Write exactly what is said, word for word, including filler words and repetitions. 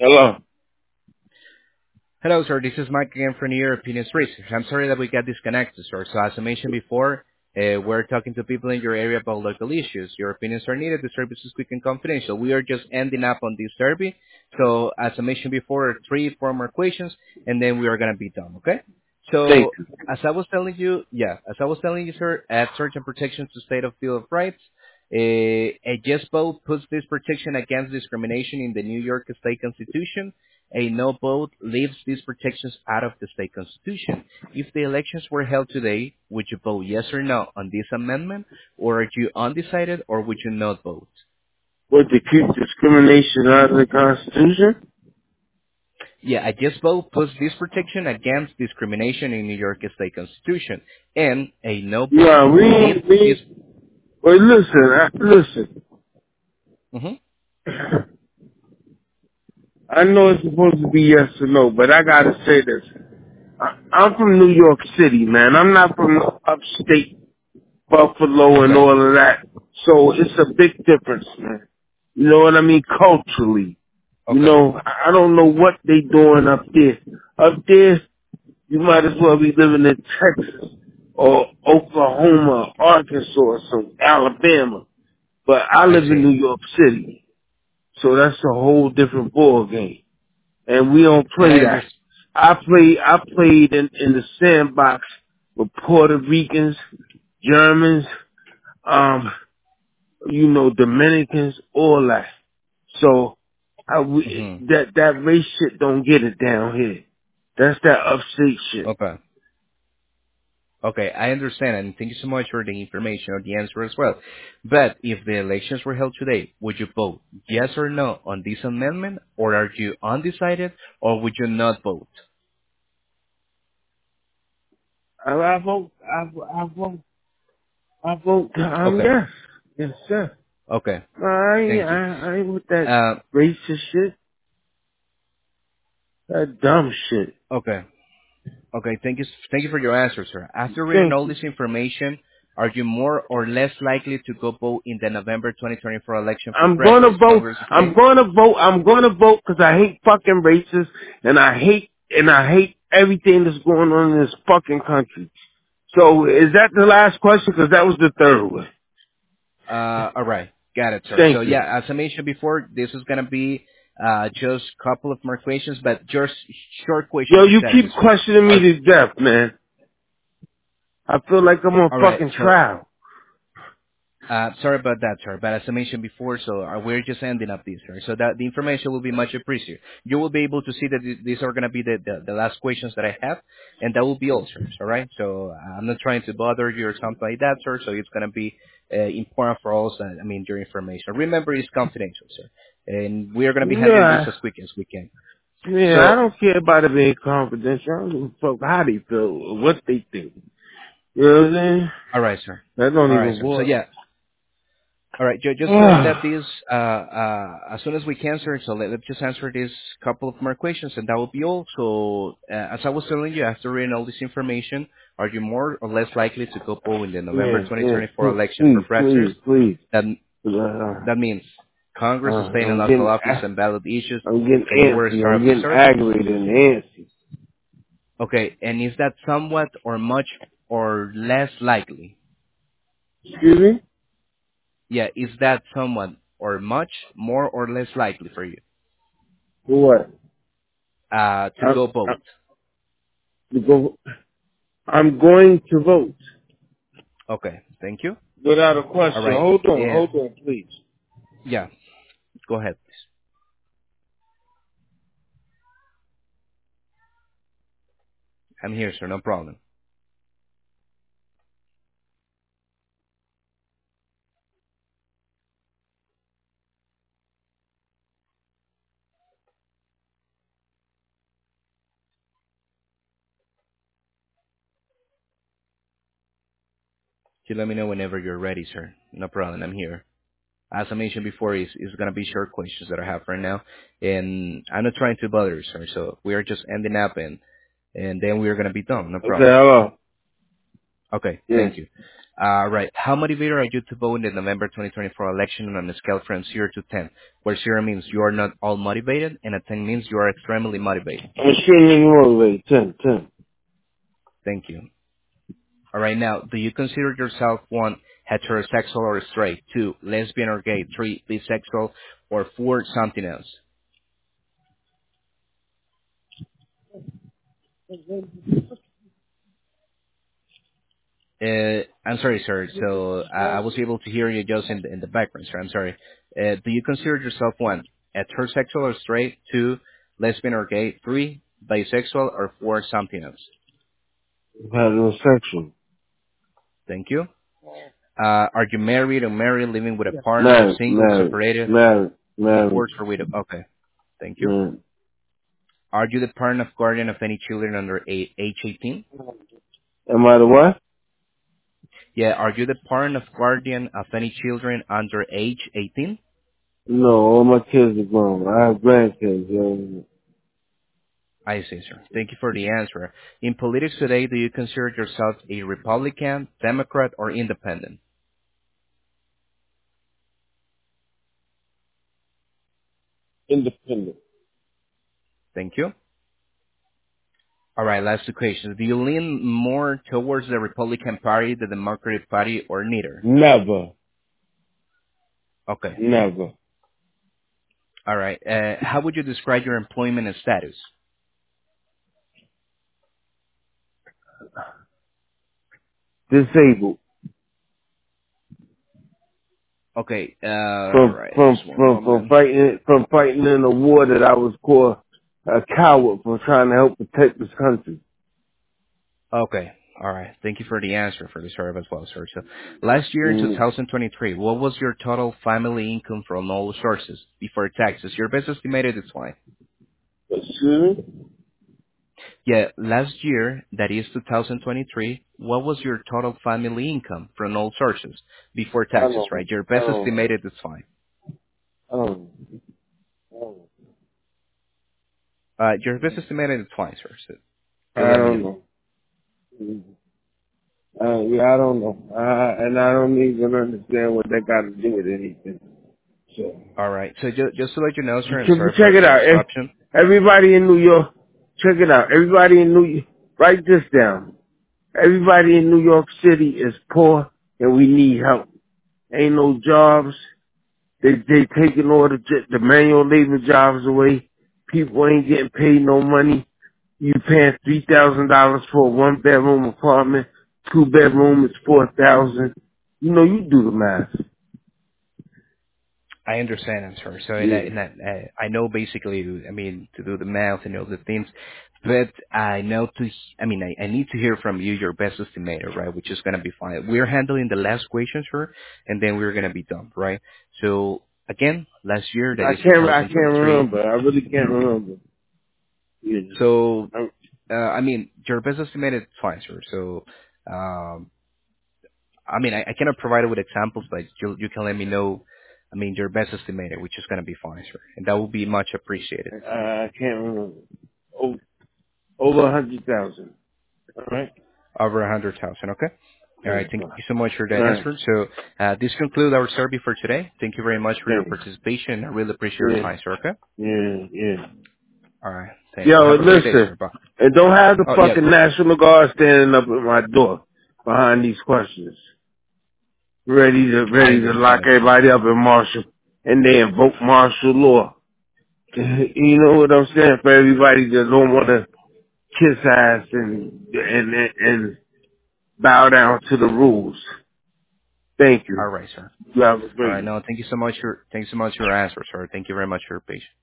Hello. Hello, sir. This is Mike again from New York Opinions Research. I'm sorry that we got disconnected, sir. So as I mentioned before, uh, we're talking to people in your area about local issues. Your opinions are needed. The service is quick and confidential. We are just ending up on this survey. So as I mentioned before, three, four more questions, and then we are going to be done, okay? Thank So you. as I was telling you, yeah, as I was telling you, sir, add search and protection to state of Bill of Rights. Uh, a yes vote puts this protection against discrimination in the New York State Constitution. A no vote leaves these protections out of the state constitution. If the elections were held today, would you vote yes or no on this amendment, or are you undecided, or would you not vote? What, to keep discrimination out of the Constitution? Yeah, a yes vote puts this protection against discrimination in New York State Constitution, and a no vote Yeah, leaves we, this. we, wait, listen, I, listen. Mhm. I know it's supposed to be yes or no, but I gotta say this. I, I'm from New York City, man. I'm not from upstate Buffalo and Okay. all of that. So it's a big difference, man. You know what I mean? Culturally. You Okay. know, I I don't know what they doing up there. Up there, you might as well be living in Texas or Oklahoma, Arkansas, or some Alabama. But I I live in see. New York City, so that's a whole different ball game. And we don't And play I that. understand. I play. I played in, in the sandbox with Puerto Ricans, Germans, um, you know, Dominicans, all that. So I, we, Mhm. that that race shit don't get it down here. That's that upstate shit. Okay. Okay, I understand, and thank you so much for the information or the answer as well. But if the elections were held today, would you vote yes or no on this amendment, or are you undecided, or would you not vote? I, I vote. I, I vote. I vote. Um, Okay, yes, yes, sir. okay, No, I ain't, thank you. I, I ain't with that Uh, racist shit. That dumb shit. okay, okay, thank you, thank you for your answer, sir. After reading Thank all you. this information, are you more or less likely to go vote in the November twenty twenty-four election for I'm gonna president, vote. Congress, I'm state? gonna vote. I'm gonna vote because I hate fucking racists and I hate and I hate everything that's going on in this fucking country. So is that the last question? Because that was the third one. Uh, all right. Got it, sir. So Thank you. yeah, as I mentioned before, this is gonna be uh, just a couple of more questions, but just short Yo, questions to you tell keep you, sir. questioning me Are, to death, man. I feel like I'm on all right. fucking So trial. Uh, sorry about that, sir. But as I mentioned before, so uh, we're just ending up this, sir. So that the information will be much appreciated. You will be able to see that th- these are going to be the, the, the last questions that I have, and that will be all, sir. All right. So uh, I'm not trying to bother you or something like that, sir. So it's going to be uh, important for us. Uh, I mean, your information. Remember, it's confidential, sir, and we are going to be handling this Yeah, as quick as we can. yeah, I So, don't care about it being confidential. I don't give a fuck how they feel or what they think. You know what I'm saying? all right, sir. That don't All right, even sir. So work. yeah, all right, ju- just to end up this uh, uh, as soon as we can, sir. So let, let's just answer this couple of more questions, and that will be all. So, uh, as I was telling you, after reading all this information, are you more or less likely to go poll in the November Yeah, yeah, twenty twenty-four please, election for please, president? please, please. That Uh, that means Congress, uh, state and I'm local getting, office, a- and ballot issues I'm getting anywhere antsy. start I'm of the getting sir. aggravated and antsy. Okay, and is that somewhat or much or less likely? Excuse me? Yeah, is that somewhat or much more or less likely for you For what? uh, to I'm, go I'm, vote? to go, I'm going to vote. Okay, thank you. Without a All question. right. Hold on, And hold on, please. yeah, go ahead, please. I'm here, sir. No problem. You let me know whenever you're ready, sir. No problem. I'm here. As I mentioned before, it's, it's gonna be short questions that I have right now, and I'm not trying to bother you, sir. So we are just ending up, and and then we are gonna be done. No Okay, problem. hello. Okay, Yeah. thank you. Uh, right. How motivated are you to vote in the November twenty twenty-four election on a scale from zero to ten, where zero means you are not all motivated and a ten means you are extremely motivated? I'm extremely motivated. Ten, ten. Thank you. All right. Now, do you consider yourself one, heterosexual or straight, two, lesbian or gay, three, bisexual, or four, something else? Uh, I'm sorry, sir. So I, I was able to hear you just in the, in the background, sir. I'm sorry. Uh, do you consider yourself one, heterosexual or straight, two, lesbian or gay, three, bisexual, or four, something else? Heterosexual. Thank you. Uh, are you married or married, living with a partner, Married, single, married, separated, married, married, divorced, or widowed? Okay. Thank you. married. Are you the parent of guardian of any children under a- age eighteen? Am I the what? Yeah. Are you the parent of guardian of any children under age eighteen? No, all my kids are grown. I have grandkids. Uh, I see, sir. Thank you for the answer. In politics today, do you consider yourself a Republican, Democrat, or Independent? independent. Thank you. All right, last two questions. Do you lean more towards the Republican Party, the Democratic Party, or neither? Never, Okay. never. All right. Uh, how would you describe your employment and status? Disabled. Okay. Uh, all From, right. from, Just one from, from moment. fighting, from fighting in a war that I was called a coward for trying to help protect this country. Okay. All right. Thank you for the answer for the serve as well, sir. So last year in Mm. two thousand twenty-three, what was your total family income from all sources before taxes? Your best estimated is fine. Excuse me? Yeah, last year, that is two thousand twenty-three, what was your total family income from all sources before I taxes, don't, right? Your I best don't, estimated is fine. I don't, I don't, Uh, your best estimated is fine, sir. So you I let me don't know. know. Mm. Uh, yeah, I don't know. Uh, and I don't even understand what that got to do with anything. So, All right. So ju- just to let you know, sir, and check, sorry for check it the out. Eh, disruption. Everybody in New York, check it out. Everybody in New York, write this down. Everybody in New York City is poor and we need help. Ain't no jobs. They they taking all the j- the manual labor jobs away. People ain't getting paid no money. You paying three thousand dollars for a one bedroom apartment. Two bedroom is four thousand. You know, you do the math. I understand, I'm sorry. So in that, Yeah. in that, uh, I know basically, I mean, to do the math and all the things, but I know to, I mean, I, I need to hear from you your best estimator, right? Which is going to be fine. We're handling the last question, sir, and then we're going to be done, right? So again, last year, that I is can't I can't two thousand twenty-three. remember. I really can't remember. Yeah. So, I'm, uh, I mean, your best estimated is fine, sir. So, um, I mean, I, I cannot provide it with examples, but you, you can let me know, I mean, your best estimator, which is going to be fine, sir. And that will be much appreciated. I, I can't remember. Over, over a hundred thousand. All right. Over a hundred thousand, okay? All Yeah. right, thank you so much for All that right. answer. So, uh, this concludes our survey for today. Thank you very much for your Thanks. participation. I really appreciate your Yeah. time, sir, okay? Yeah. Yeah. All right, thank you. Yo, Have a great day, listen. sir. Bye. And don't have the Oh, yes. fucking National Guard standing up at my door behind these questions, ready to I ready to lock understand, sir. everybody up in martial, and they invoke martial law. You know what I'm saying? For everybody that don't want to kiss ass and and and, and bow down to the rules. Thank you. All right, sir. You have a All great right, one. no, thank you so much for, thank you so much for your answer, sir. Thank you very much for your patience.